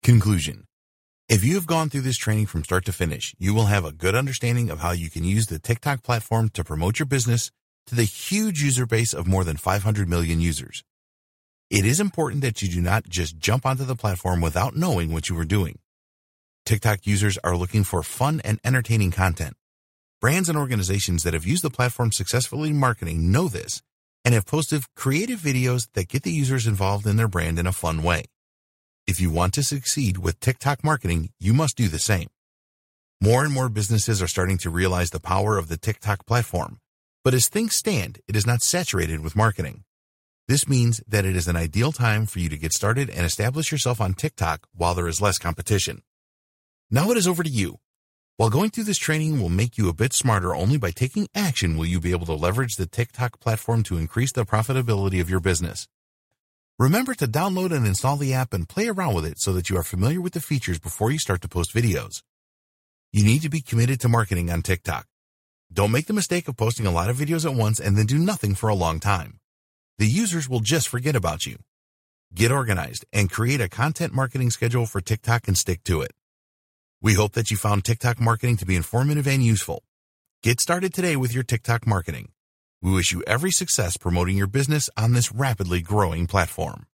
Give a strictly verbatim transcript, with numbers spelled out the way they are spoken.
Conclusion. If you have gone through this training from start to finish, you will have a good understanding of how you can use the TikTok platform to promote your business to the huge user base of more than five hundred million users. It is important that you do not just jump onto the platform without knowing what you are doing. TikTok users are looking for fun and entertaining content. Brands and organizations that have used the platform successfully in marketing know this and have posted creative videos that get the users involved in their brand in a fun way. If you want to succeed with TikTok marketing, you must do the same. More and more businesses are starting to realize the power of the TikTok platform, but as things stand, it is not saturated with marketing. This means that it is an ideal time for you to get started and establish yourself on TikTok while there is less competition. Now it is over to you. While going through this training will make you a bit smarter, only by taking action will you be able to leverage the TikTok platform to increase the profitability of your business. Remember to download and install the app and play around with it so that you are familiar with the features before you start to post videos. You need to be committed to marketing on TikTok. Don't make the mistake of posting a lot of videos at once and then do nothing for a long time. The users will just forget about you. Get organized and create a content marketing schedule for TikTok and stick to it. We hope that you found TikTok marketing to be informative and useful. Get started today with your TikTok marketing. We wish you every success promoting your business on this rapidly growing platform.